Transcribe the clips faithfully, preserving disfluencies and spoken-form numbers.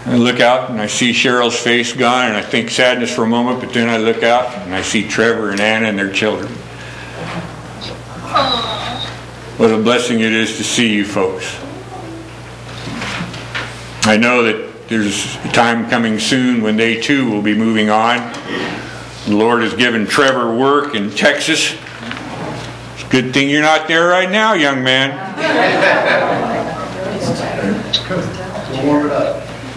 I look out and I see Cheryl's face gone, and I think sadness for a moment, but then I look out and I see Trevor and Anna and their children. What a blessing it is to see you folks. I know that there's a time coming soon when they too will be moving on. The Lord has given Trevor work in Texas. It's a good thing you're not there right now, young man. Warm it up.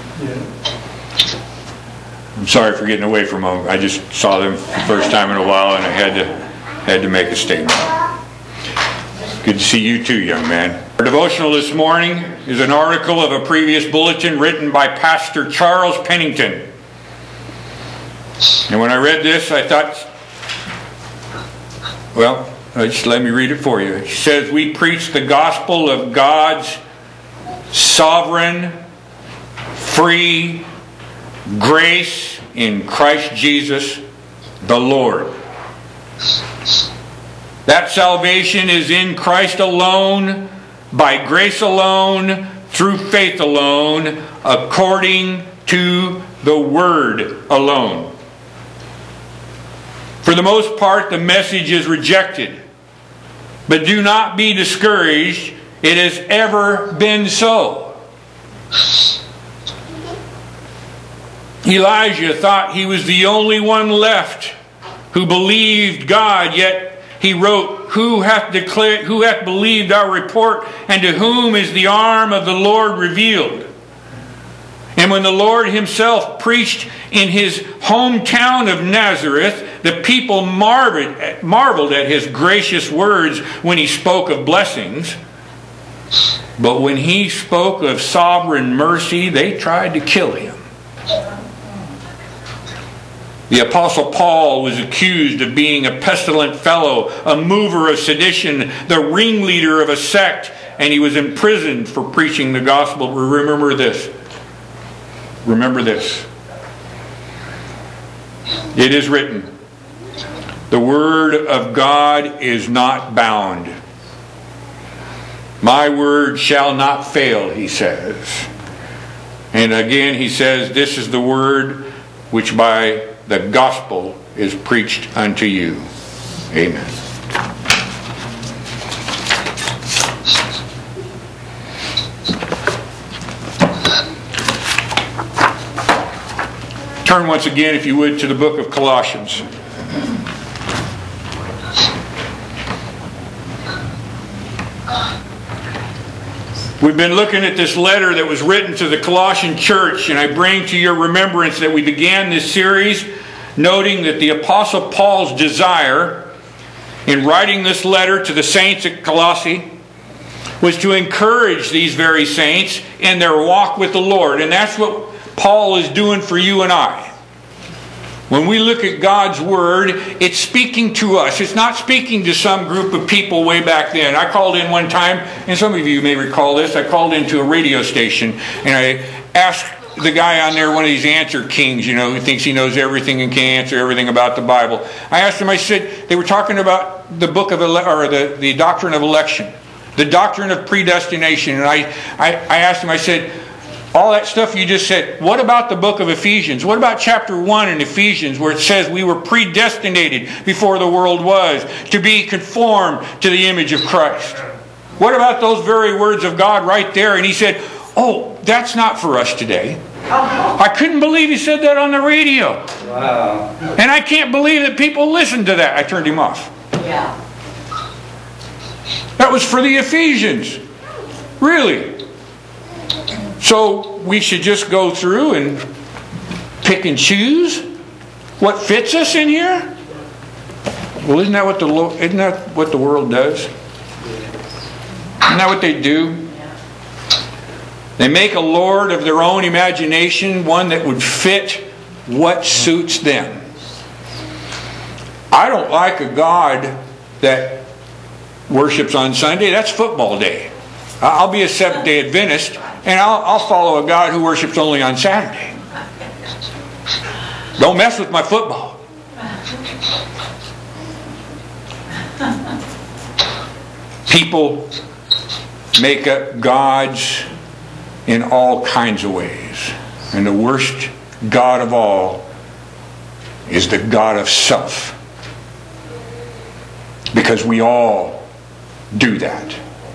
I'm sorry for getting away from them. I just saw them the first time in a while, and I had to had to make a statement. Good to see you too, young man. Our devotional this morning is an article of a previous bulletin written by Pastor Charles Pennington. And when I read this, I thought, well, just let me read it for you. It says, "We preach the gospel of God's sovereign, free grace in Christ Jesus the Lord. That salvation is in Christ alone, by grace alone, through faith alone, according to the Word alone." For the most part, the message is rejected. But do not be discouraged. It has ever been so. Elijah thought he was the only one left who believed God, yet he wrote, Who hath declared, who hath believed our report, and to whom is the arm of the Lord revealed? And when the Lord himself preached in his hometown of Nazareth, the people marveled at, marveled at his gracious words when he spoke of blessings. But when he spoke of sovereign mercy, they tried to kill him. The Apostle Paul was accused of being a pestilent fellow, a mover of sedition, the ringleader of a sect, and he was imprisoned for preaching the gospel. Remember this. Remember this. It is written, the word of God is not bound. My word shall not fail, he says. And again he says, this is the word which by the gospel is preached unto you. Amen. Turn once again, if you would, to the book of Colossians. We've been looking at this letter that was written to the Colossian church, and I bring to your remembrance that we began this series noting that the Apostle Paul's desire in writing this letter to the saints at Colossae was to encourage these very saints in their walk with the Lord. And that's what Paul is doing for you and I. When we look at God's Word, it's speaking to us. It's not speaking to some group of people way back then. I called in one time, and some of you may recall this, I called into a radio station, and I asked the guy on there, one of these answer kings, you know, who thinks he knows everything and can answer everything about the Bible. I asked him, I said, they were talking about the book of, ele- or the, the doctrine of election, the doctrine of predestination, and I, I, I asked him, I said, all that stuff you just said, what about the book of Ephesians? What about chapter one in Ephesians where it says we were predestinated before the world was to be conformed to the image of Christ? What about those very words of God right there? And he said, oh, that's not for us today. I couldn't believe he said that on the radio. Wow. And I can't believe that people listened to that. I turned him off. Yeah. That was for the Ephesians. Really. So we should just go through and pick and choose what fits us in here? Well, isn't that what the isn't that what the world does? Isn't that what they do? They make a lord of their own imagination, one that would fit what suits them. I don't like a God that worships on Sunday. That's football day. I'll be a Seventh-day Adventist, and I'll, I'll follow a God who worships only on Saturday. Don't mess with my football. People make up gods in all kinds of ways. And the worst god of all is the god of self. Because we all do that.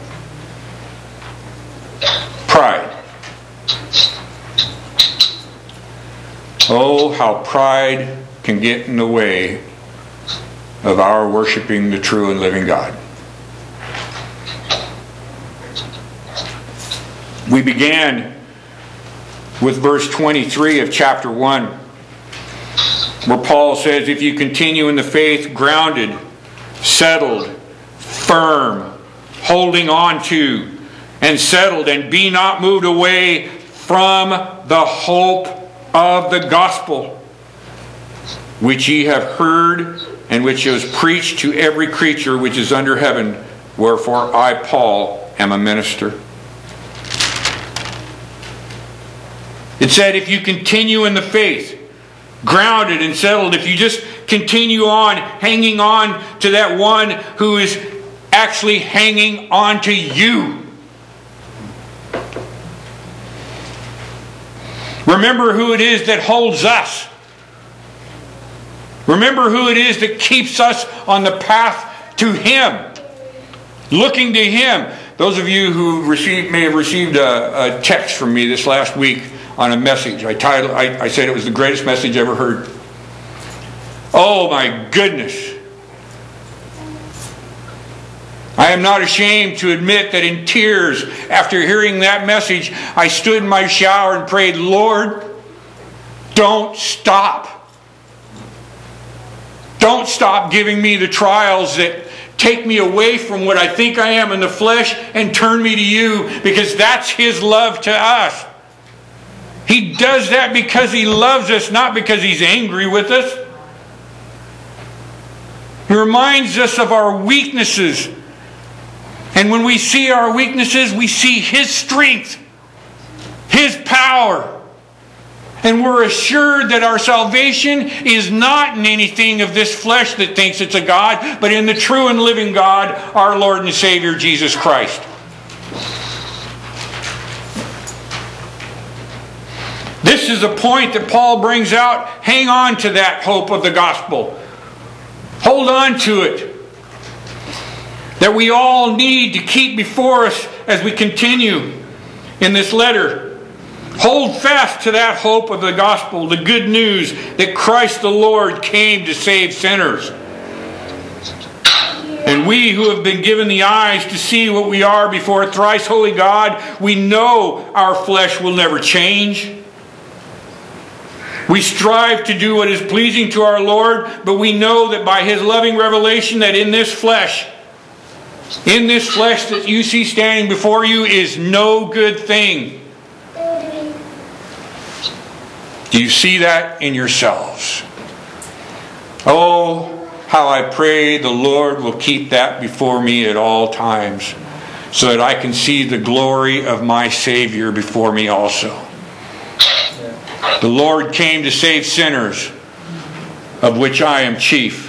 Pride. Oh, how pride can get in the way of our worshiping the true and living God. We began with verse twenty-three of chapter one, where Paul says, if you continue in the faith, grounded, settled, firm, holding on to, and settled, and be not moved away from the hope of the gospel, which ye have heard, and which was preached to every creature which is under heaven, wherefore I, Paul, am a minister. It said if you continue in the faith, grounded and settled, if you just continue on, hanging on to that one who is actually hanging on to you. Remember who it is that holds us. Remember who it is that keeps us on the path to Him. Looking to Him. Those of you who received, may have received a, a text from me this last week on a message. I, titled, I, I said it was the greatest message I ever heard. Oh my goodness. I am not ashamed to admit that in tears, after hearing that message, I stood in my shower and prayed, Lord, don't stop. Don't stop giving me the trials that take me away from what I think I am in the flesh and turn me to you, because that's His love to us. He does that because He loves us, not because He's angry with us. He reminds us of our weaknesses. And when we see our weaknesses, we see His strength, His power. And we're assured that our salvation is not in anything of this flesh that thinks it's a God, but in the true and living God, our Lord and Savior, Jesus Christ. This is a point that Paul brings out. Hang on to that hope of the gospel. Hold on to it. That we all need to keep before us as we continue in this letter. Hold fast to that hope of the gospel, the good news that Christ the Lord came to save sinners. And we who have been given the eyes to see what we are before a thrice holy God, we know our flesh will never change. We strive to do what is pleasing to our Lord, but we know that by His loving revelation that in this flesh, in this flesh that you see standing before you is no good thing. Do you see that in yourselves? Oh, how I pray the Lord will keep that before me at all times, so that I can see the glory of my Savior before me also. The Lord came to save sinners, of which I am chief.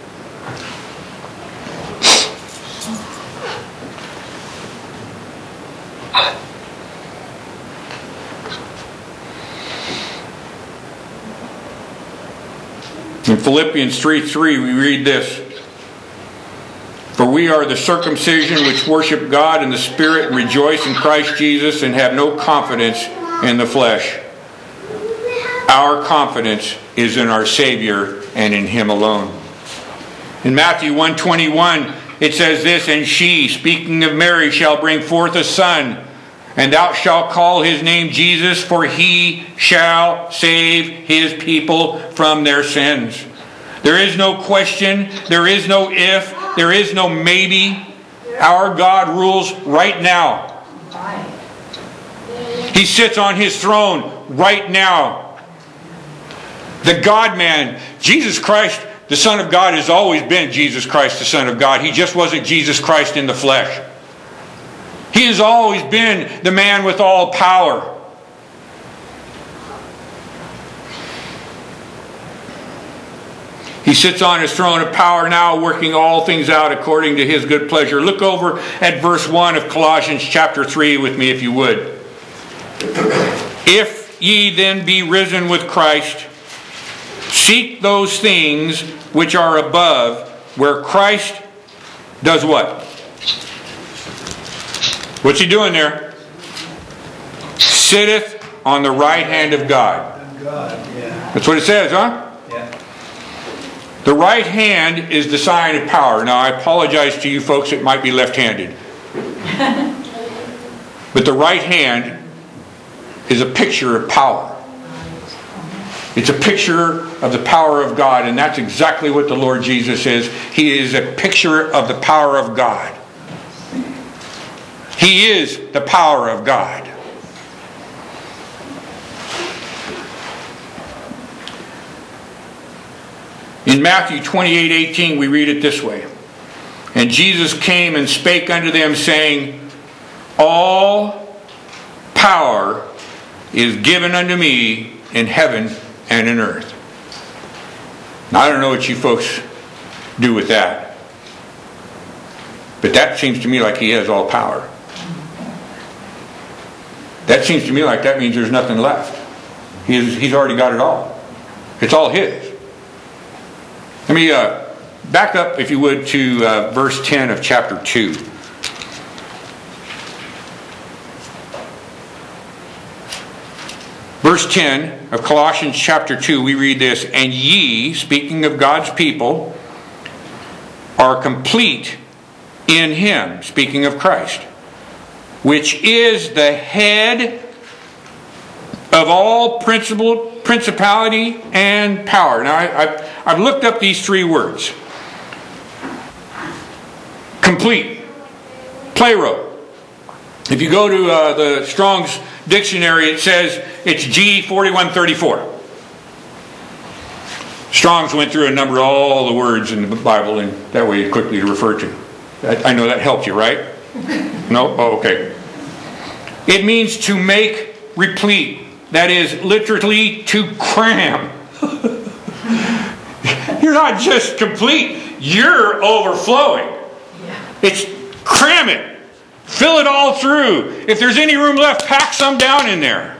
In Philippians three three we read this. For we are the circumcision which worship God in the Spirit and rejoice in Christ Jesus and have no confidence in the flesh. Our confidence is in our Savior and in Him alone. In Matthew one twenty-one it says this, and she, speaking of Mary, shall bring forth a son, and thou shalt call his name Jesus, for he shall save his people from their sins. There is no question, there is no if, there is no maybe. Our God rules right now. He sits on His throne right now. The God-man, Jesus Christ, the Son of God, has always been Jesus Christ, the Son of God. He just wasn't Jesus Christ in the flesh. He has always been the man with all power. He sits on His throne of power now, working all things out according to His good pleasure. Look over at verse one of Colossians chapter three with me, if you would. If ye then be risen with Christ, seek those things which are above, where Christ does what? What's he doing there? Sitteth on the right hand of God. God, yeah. That's what it says, huh? Yeah. The right hand is the sign of power. Now, I apologize to you folks that might be left-handed. But the right hand is a picture of power. It's a picture of the power of God, and that's exactly what the Lord Jesus is. He is a picture of the power of God. He is the power of God. In Matthew twenty-eight eighteen, we read it this way. And Jesus came and spake unto them, saying, all power is given unto me in heaven and in earth. Now, I don't know what you folks do with that, but that seems to me like he has all power. That seems to me like that means there's nothing left. He's, he's already got it all. It's all his. Let me uh, back up, if you would, to uh, verse ten of chapter two. Verse ten of Colossians chapter two, we read this, and ye, speaking of God's people, are complete in him, speaking of Christ, which is the head of all principle, principality and power. Now, I, I've, I've looked up these three words. Complete. Plero. If you go to uh, the Strong's Dictionary, it says it's G forty-one thirty-four. Strong's went through and numbered all the words in the Bible, and that way it's quickly to refer to. I, I know that helped you, right? No? Oh, okay. It means to make replete. That is literally to cram. You're not just complete, you're overflowing. It's cram it. Fill it all through. If there's any room left, pack some down in there.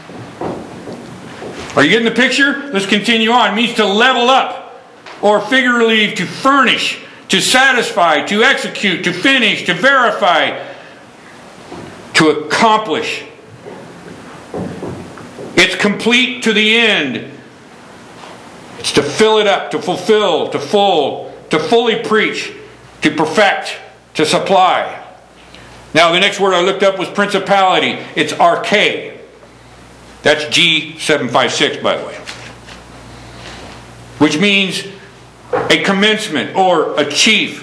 Are you getting the picture? Let's continue on. It means to level up, or figuratively to furnish, to satisfy, to execute, to finish, to verify, to accomplish. It's complete to the end. It's to fill it up, to fulfill, to full, to fully preach, to perfect, to supply. Now, the next word I looked up was principality. It's arche. That's G seven fifty-six, by the way. Which means a commencement or a chief.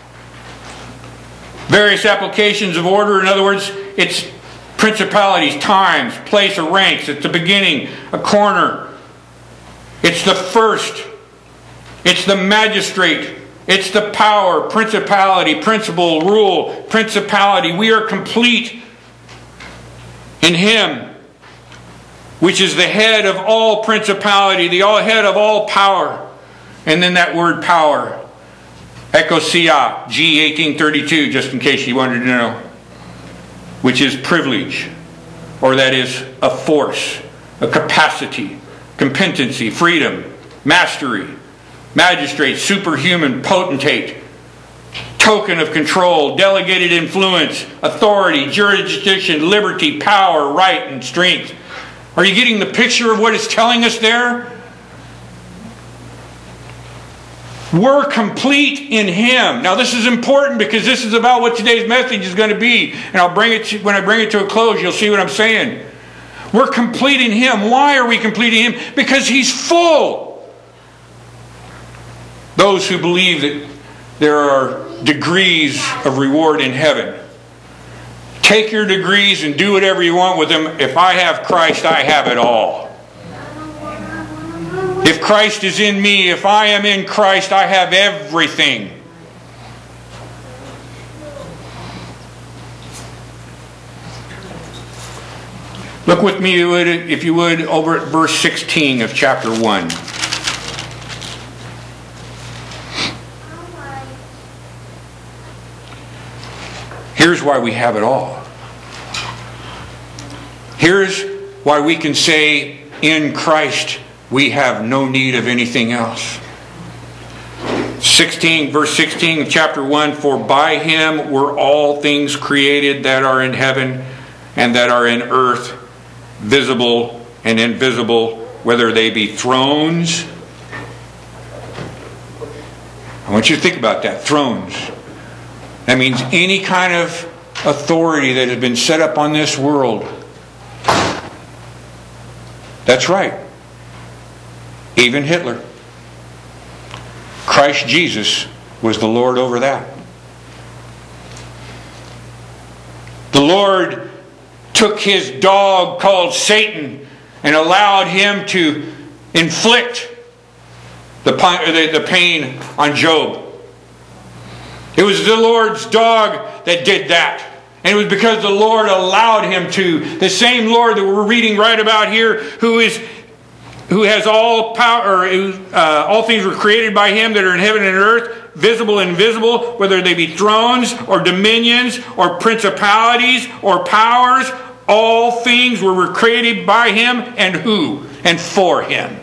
Various applications of order. In other words, it's principalities, times, place, or ranks. It's the beginning, a corner. It's the first. It's the magistrate. It's the power, principality, principle, rule, principality. We are complete in Him, which is the head of all principality, the head of all power. And then that word power, exousia, G eighteen thirty-two, just in case you wanted to know, which is privilege, or that is a force, a capacity, competency, freedom, mastery, magistrate, superhuman, potentate, token of control, delegated influence, authority, jurisdiction, liberty, power, right, and strength. Are you getting the picture of what it's telling us there? We're complete in Him. Now, this is important because this is about what today's message is going to be. And I'll bring it to, when I bring it to a close, you'll see what I'm saying. We're complete in Him. Why are we complete in Him? Because He's full. Those who believe that there are degrees of reward in heaven, take your degrees and do whatever you want with them. If I have Christ, I have it all. If Christ is in me, if I am in Christ, I have everything. Look with me, if you would, over at verse sixteen of chapter one. Here's why we have it all. Here's why we can say in Christ we have no need of anything else. sixteen, verse sixteen of chapter one, for by Him were all things created that are in heaven and that are in earth, visible and invisible, whether they be thrones. I want you to think about that, thrones. That means any kind of authority that has been set up on this world. That's right. Even Hitler. Christ Jesus was the Lord over that. The Lord took His dog called Satan and allowed him to inflict the pain on Job. It was the Lord's dog that did that. And it was because the Lord allowed him to. The same Lord that we're reading right about here, who is who has all power, or uh, all things were created by Him that are in heaven and earth, visible and invisible, whether they be thrones or dominions or principalities or powers. All things were created by Him, and who? And for Him.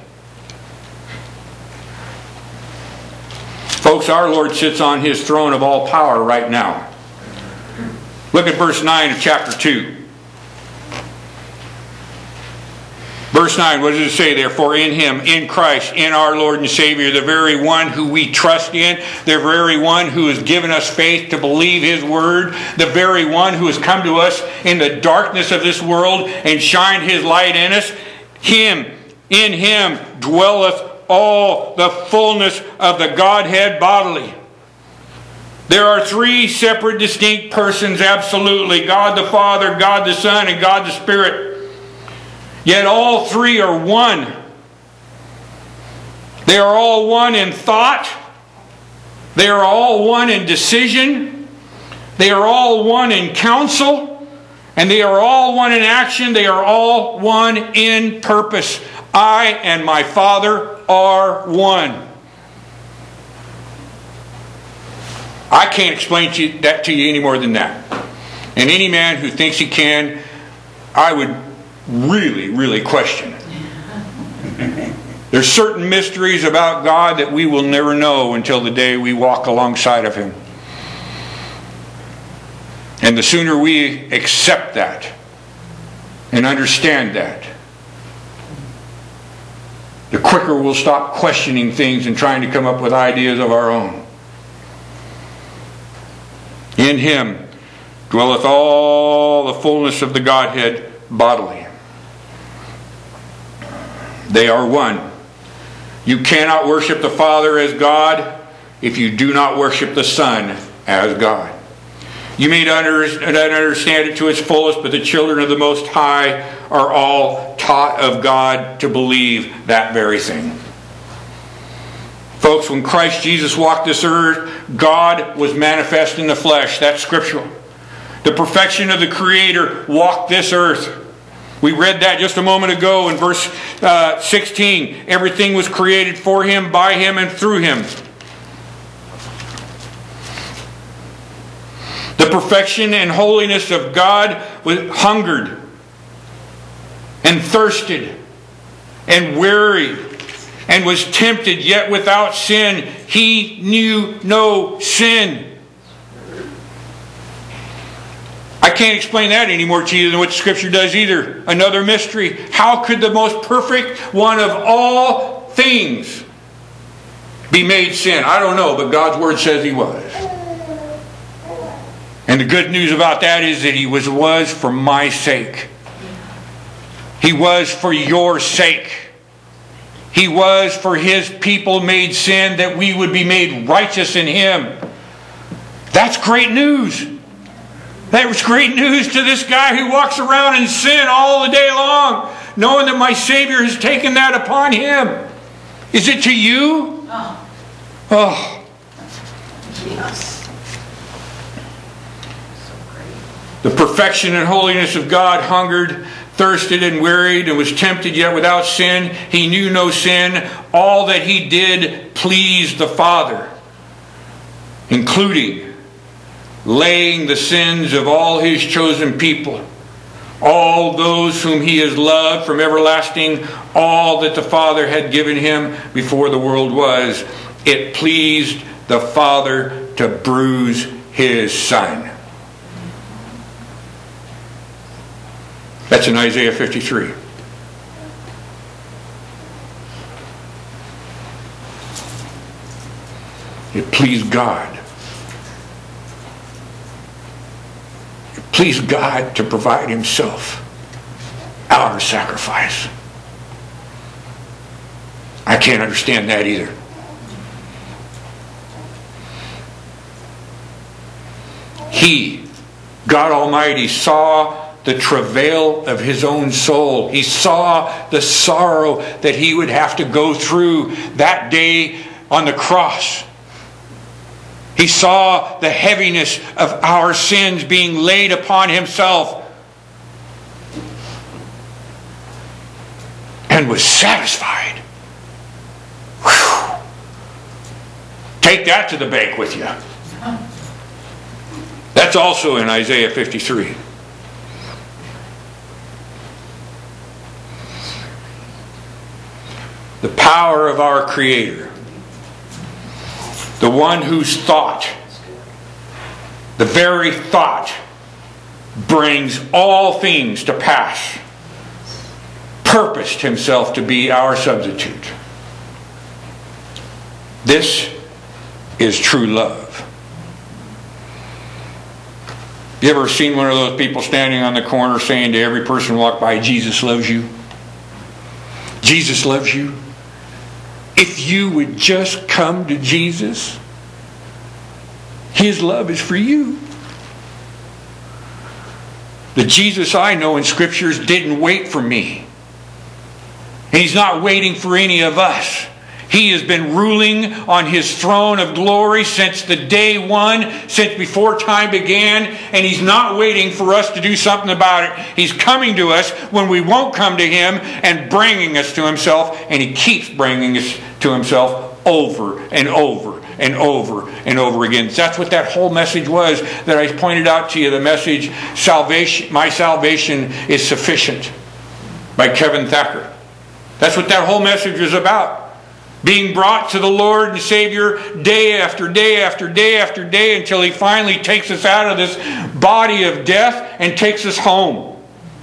Folks, our Lord sits on His throne of all power right now. Look at verse nine of chapter two. Verse nine, what does it say there? For in Him, in Christ, in our Lord and Savior, the very one who we trust in, the very one who has given us faith to believe His word, the very one who has come to us in the darkness of this world and shined His light in us, Him, in Him dwelleth all the fullness of the Godhead bodily. There are three separate, distinct persons, absolutely. God the Father, God the Son, and God the Spirit. Yet all three are one. They are all one in thought. They are all one in decision. They are all one in counsel. And they are all one in action. They are all one in purpose. I and my Father are one. I can't explain to you, that to you any more than that. And any man who thinks he can, I would really, really question it. There's certain mysteries about God that we will never know until the day we walk alongside of Him. And the sooner we accept that and understand that, the quicker we'll stop questioning things and trying to come up with ideas of our own. In Him dwelleth all the fullness of the Godhead bodily. They are one. You cannot worship the Father as God if you do not worship the Son as God. You may not understand it to its fullest, but the children of the Most High are all taught of God to believe that very thing. Folks, when Christ Jesus walked this earth, God was manifest in the flesh. That's scriptural. The perfection of the Creator walked this earth. We read that just a moment ago in verse uh, sixteen. Everything was created for Him, by Him, and through Him. The perfection and holiness of God was hungered and thirsted and wearied and was tempted, yet without sin. He knew no sin. I can't explain that any more to you than what the Scripture does either. Another mystery. How could the most perfect one of all things be made sin? I don't know, but God's Word says He was. And the good news about that is that He was, was for my sake. He was for your sake. He was for His people made sin that we would be made righteous in Him. That's great news. That was great news to this guy who walks around in sin all the day long, knowing that my Savior has taken that upon Him. Is it to you? Oh. Oh. Yes. The perfection and holiness of God hungered, thirsted, and wearied, and was tempted, yet without sin. He knew no sin. All that He did pleased the Father, including laying the sins of all His chosen people all those whom he has loved from everlasting, all that the Father had given him before the world was. It pleased the Father to bruise his Son. That's in Isaiah fifty-three. It pleased God. It pleased God to provide himself our sacrifice. I can't understand that either. He, God Almighty, saw the travail of his own soul. He saw the sorrow that he would have to go through that day on the cross. He saw the heaviness of our sins being laid upon himself and was satisfied. Whew. Take that to the bank with you. That's also in Isaiah fifty-three. The power of our Creator, the one whose thought, the very thought, brings all things to pass, purposed himself to be our substitute. This is true love. You ever seen one of those people standing on the corner saying to every person walk by, Jesus loves you? Jesus loves you. If you would just come to Jesus, his love is for you. The Jesus I know in Scriptures didn't wait for me. And he's not waiting for any of us. He has been ruling on his throne of glory since the day one, since before time began, and he's not waiting for us to do something about it. He's coming to us when we won't come to him and bringing us to himself, and he keeps bringing us to himself over and over and over and over again. That's what that whole message was that I pointed out to you, the message, salvation, My Salvation is Sufficient, by Kevin Thacker. That's what that whole message was about. Being brought to the Lord and Savior day after day after day after day until he finally takes us out of this body of death and takes us home.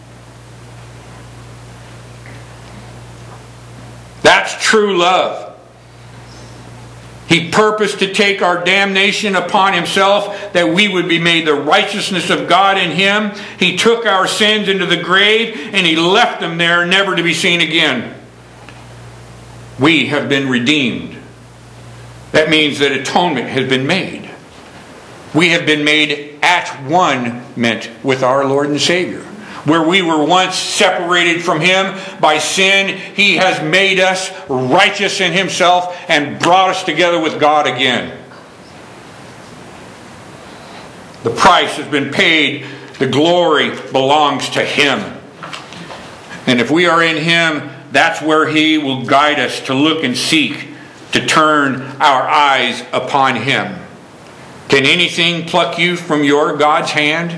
That's true love. He purposed to take our damnation upon himself that we would be made the righteousness of God in him. He took our sins into the grave and he left them there never to be seen again. We have been redeemed. That means that atonement has been made. We have been made at one meant with our Lord and Savior. Where we were once separated from him by sin, he has made us righteous in himself and brought us together with God again. The price has been paid. The glory belongs to him. And if we are in him, that's where he will guide us to look and seek, to turn our eyes upon him. Can anything pluck you from your God's hand?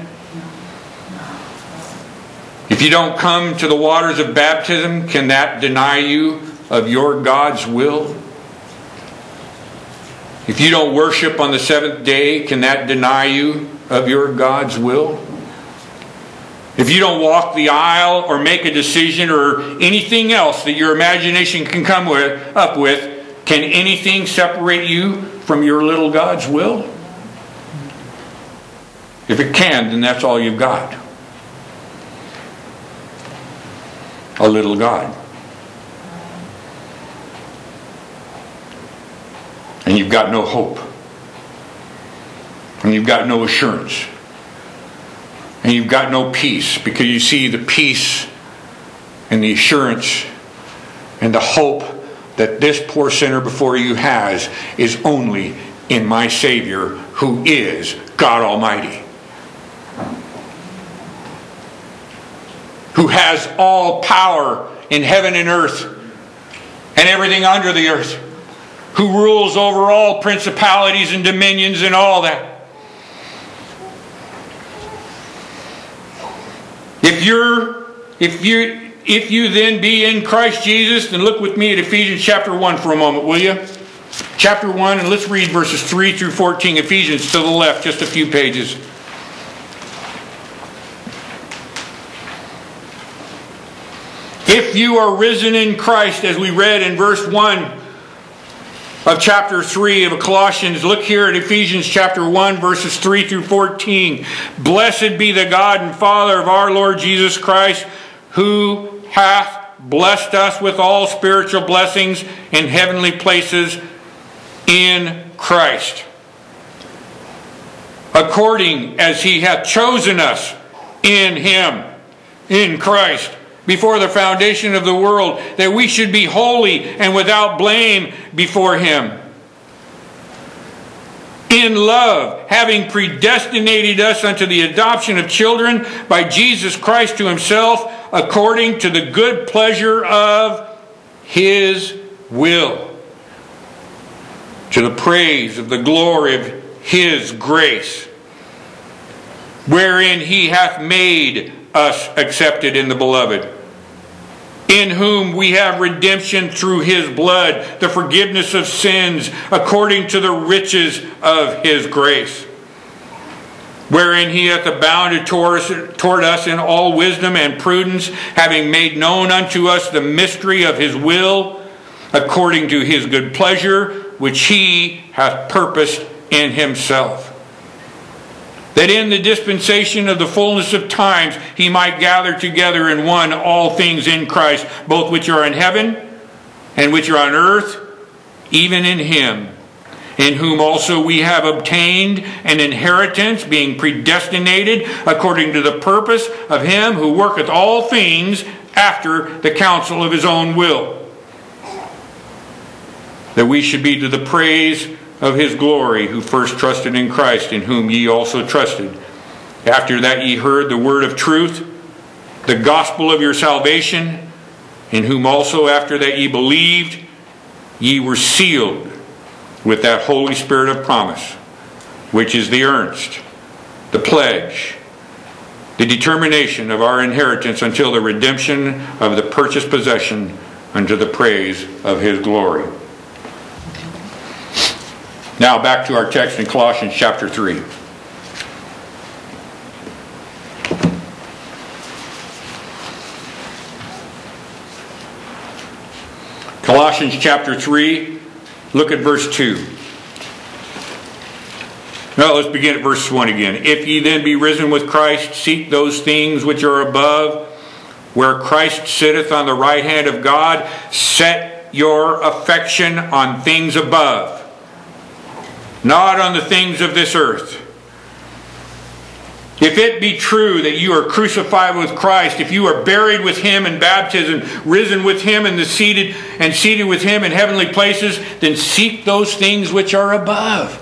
If you don't come to the waters of baptism, can that deny you of your God's will? If you don't worship on the seventh day, can that deny you of your God's will? If you don't walk the aisle or make a decision or anything else that your imagination can come with, up with, can anything separate you from your little God's will? If it can, then that's all you've got. A little God. And you've got no hope. And you've got no assurance. And you've got no peace, because you see the peace and the assurance and the hope that this poor sinner before you has is only in my Savior, who is God Almighty, who has all power in heaven and earth and everything under the earth, who rules over all principalities and dominions and all that. If you're, if you, if you then be in Christ Jesus, then look with me at Ephesians chapter one for a moment, will you? Chapter one, and let's read verses three through fourteen. Ephesians to the left, just a few pages. If you are risen in Christ, as we read in verse one of chapter three of Colossians, look here at Ephesians chapter one, verses three through fourteen. Blessed be the God and Father of our Lord Jesus Christ, who hath blessed us with all spiritual blessings in heavenly places in Christ, according as he hath chosen us in him, in Christ, before the foundation of the world, that we should be holy and without blame before him. In love, having predestinated us unto the adoption of children by Jesus Christ to himself, according to the good pleasure of his will, to the praise of the glory of his grace, wherein he hath made us accepted in the beloved, in whom we have redemption through his blood, the forgiveness of sins, according to the riches of his grace, wherein he hath abounded toward us, toward us in all wisdom and prudence, having made known unto us the mystery of his will, according to his good pleasure, which he hath purposed in himself, that in the dispensation of the fullness of times he might gather together in one all things in Christ, both which are in heaven and which are on earth, even in him, in whom also we have obtained an inheritance, being predestinated according to the purpose of him who worketh all things after the counsel of his own will, that we should be to the praise of his glory, who first trusted in Christ, in whom ye also trusted, after that ye heard the word of truth, the gospel of your salvation, in whom also after that ye believed, ye were sealed with that Holy Spirit of promise, which is the earnest, the pledge, the determination of our inheritance until the redemption of the purchased possession unto the praise of his glory. Now back to our text in Colossians chapter three. Colossians chapter three, look at verse two. Now let's begin at verse one again. If ye then be risen with Christ, seek those things which are above, where Christ sitteth on the right hand of God. Set your affection on things above, not on the things of this earth. If it be true that you are crucified with Christ, if you are buried with him in baptism, risen with him and the seated and seated with him in heavenly places, then seek those things which are above.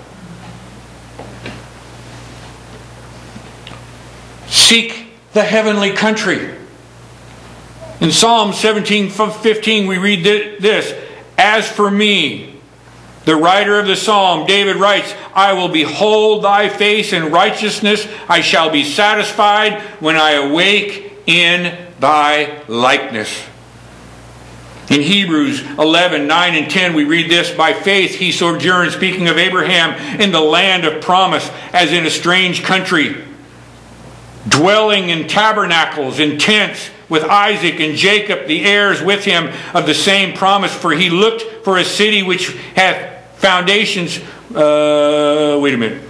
Seek the heavenly country. In Psalm seventeen fifteen we read this, as for me, the writer of the psalm, David writes, I will behold thy face in righteousness. I shall be satisfied when I awake in thy likeness. In Hebrews eleven, nine and ten we read this, by faith he sojourned, speaking of Abraham, in the land of promise, as in a strange country, dwelling in tabernacles, in tents, with Isaac and Jacob, the heirs with him of the same promise. For he looked for a city which hath foundations. Uh, wait a minute.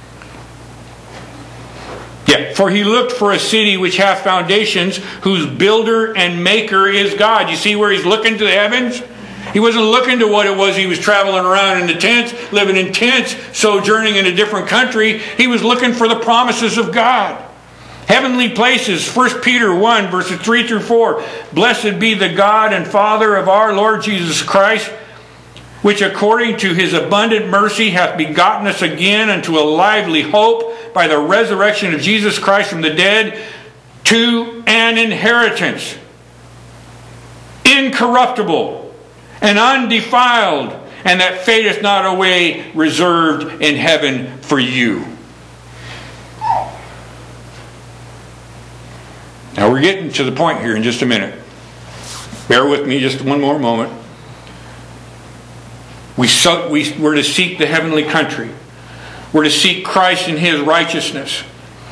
Yeah, for he looked for a city which hath foundations, whose builder and maker is God. You see where he's looking to the heavens? He wasn't looking to what it was he was traveling around in the tents, living in tents, sojourning in a different country. He was looking for the promises of God. Heavenly places, First Peter one, verses three through four. Blessed be the God and Father of our Lord Jesus Christ, which according to his abundant mercy hath begotten us again unto a lively hope by the resurrection of Jesus Christ from the dead, to an inheritance incorruptible and undefiled, and that fadeth not away, reserved in heaven for you. Now we're getting to the point here in just a minute. Bear with me just one more moment. We so, we, we're to seek the heavenly country. We're to seek Christ and His righteousness.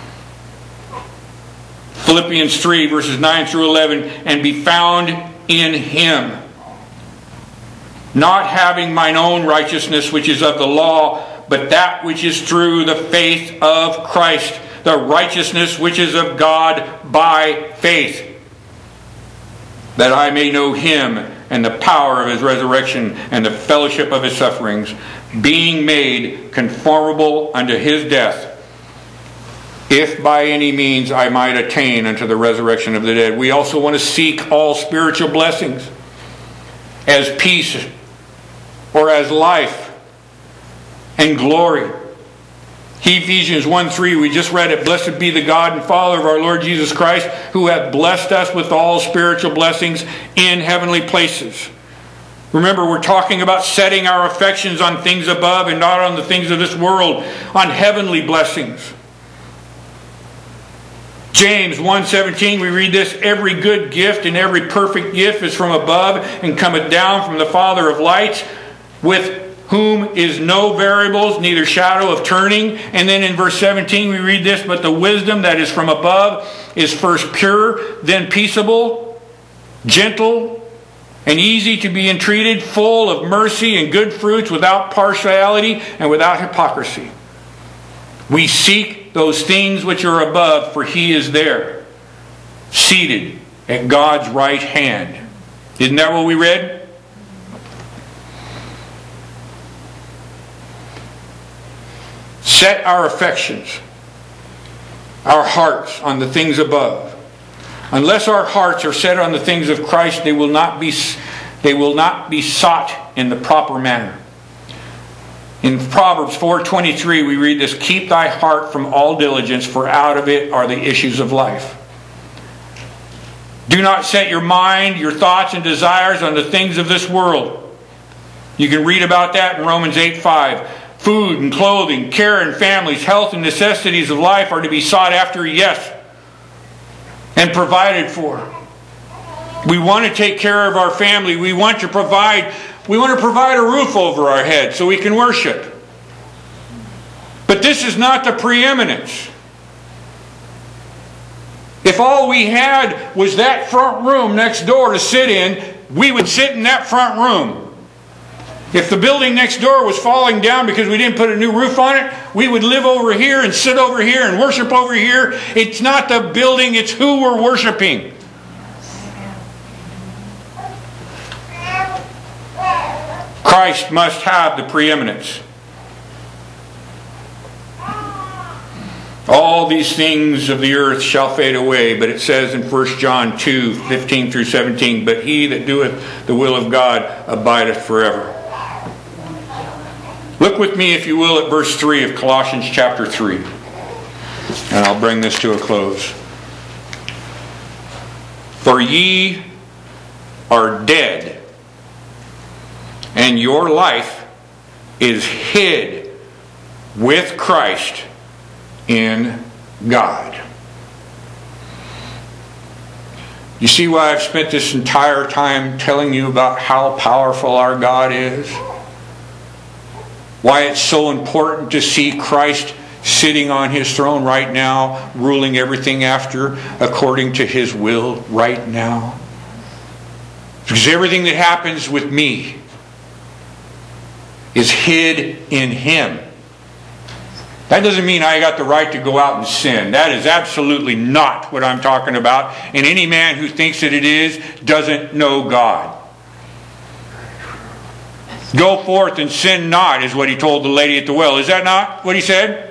Philippians three, verses nine through eleven, and be found in Him, not having mine own righteousness which is of the law, but that which is through the faith of Christ, the righteousness which is of God by faith, that I may know Him and the power of His resurrection and the fellowship of His sufferings, being made conformable unto His death, if by any means I might attain unto the resurrection of the dead. We also want to seek all spiritual blessings as peace or as life and glory. Ephesians one three, we just read it. Blessed be the God and Father of our Lord Jesus Christ, who hath blessed us with all spiritual blessings in heavenly places. Remember, we're talking about setting our affections on things above and not on the things of this world, on heavenly blessings. James one seventeen, we read this, every good gift and every perfect gift is from above and cometh down from the Father of lights, with whom is no variables, neither shadow of turning. And then in verse seventeen we read this, but the wisdom that is from above is first pure, then peaceable, gentle, and easy to be entreated, full of mercy and good fruits, without partiality and without hypocrisy. We seek those things which are above, for He is there, seated at God's right hand. Isn't that what we read? Set our affections, our hearts, on the things above. Unless our hearts are set on the things of Christ, they will not be, they will not be sought in the proper manner. In Proverbs four twenty-three we read this, keep thy heart from all diligence, for out of it are the issues of life. Do not set your mind, your thoughts and desires on the things of this world. You can read about that in Romans eight five. Food and clothing, care and families, health and necessities of life are to be sought after, yes, and provided for. We want to take care of our family. We want to provide, we want to provide a roof over our head so we can worship. But this is not the preeminence. If all we had was that front room next door to sit in, we would sit in that front room. If the building next door was falling down because we didn't put a new roof on it, we would live over here and sit over here and worship over here. It's not the building, it's who we're worshiping. Christ must have the preeminence. All these things of the earth shall fade away, but it says in First John two fifteen through seventeen, but he that doeth the will of God abideth forever. Look with me, if you will, at verse three of Colossians chapter three. And I'll bring this to a close. For ye are dead, and your life is hid with Christ in God. You see why I've spent this entire time telling you about how powerful our God is? Why it's so important to see Christ sitting on His throne right now, ruling everything after according to His will right now. Because everything that happens with me is hid in Him. That doesn't mean I got the right to go out and sin. That is absolutely not what I'm talking about. And any man who thinks that it is doesn't know God. Go forth and sin not, is what He told the lady at the well. Is that not what He said?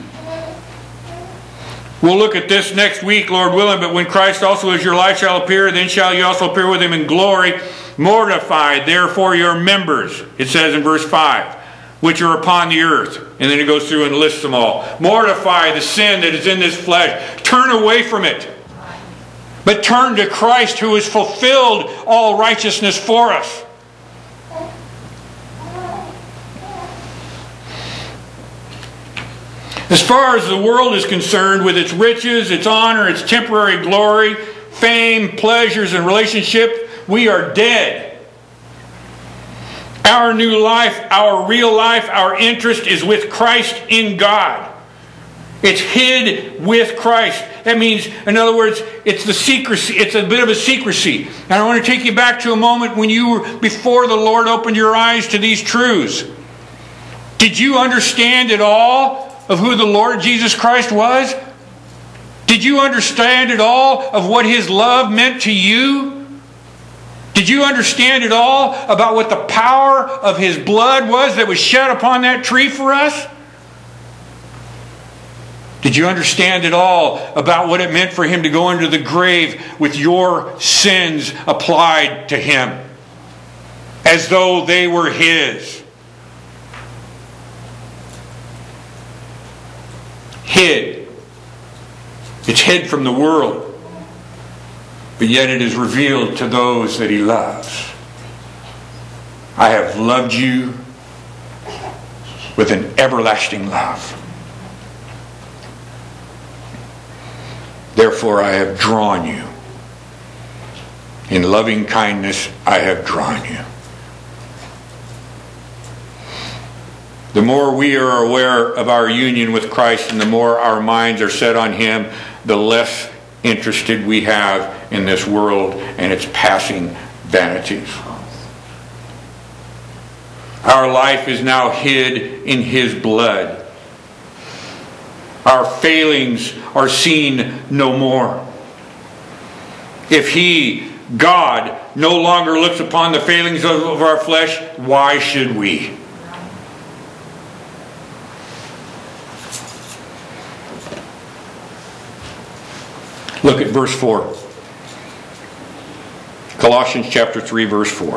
We'll look at this next week, Lord willing. But when Christ also is your life shall appear, then shall you also appear with Him in glory. Mortify therefore your members, it says in verse five, which are upon the earth. And then it goes through and lists them all. Mortify the sin that is in this flesh. Turn away from it. But turn to Christ, who has fulfilled all righteousness for us. As far as the world is concerned, with its riches, its honor, its temporary glory, fame, pleasures, and relationship, we are dead. Our new life, our real life, our interest is with Christ in God. It's hid with Christ. That means, in other words, it's the secrecy. It's a bit of a secrecy. And I want to take you back to a moment when you were before the Lord opened your eyes to these truths. Did you understand at all of who the Lord Jesus Christ was? Did you understand at all of what His love meant to you? Did you understand at all about what the power of His blood was that was shed upon that tree for us? Did you understand at all about what it meant for Him to go into the grave with your sins applied to Him as though they were His? Hid. It's hid from the world, but yet it is revealed to those that He loves. I have loved you with an everlasting love. Therefore I have drawn you. In loving kindness I have drawn you. The more we are aware of our union with Christ and the more our minds are set on Him, the less interested we have in this world and its passing vanities. Our life is now hid in His blood. Our failings are seen no more. If He, God, no longer looks upon the failings of our flesh, why should we? Look at verse four. Colossians chapter three, verse four.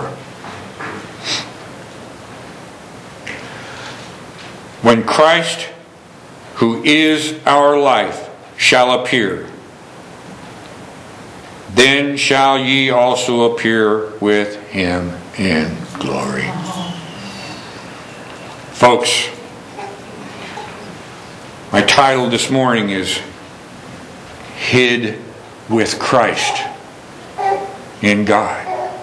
When Christ, who is our life, shall appear, then shall ye also appear with Him in glory. Folks, my title this morning is Hid with Christ in God.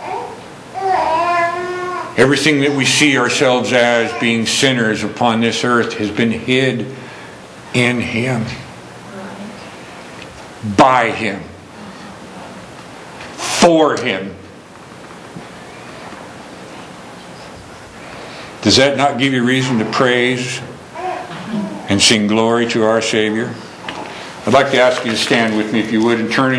Everything that we see ourselves as being sinners upon this earth has been hid in Him, by Him, for Him. Does that not give you reason to praise and sing glory to our Savior? I'd like to ask you to stand with me, if you would, and turn in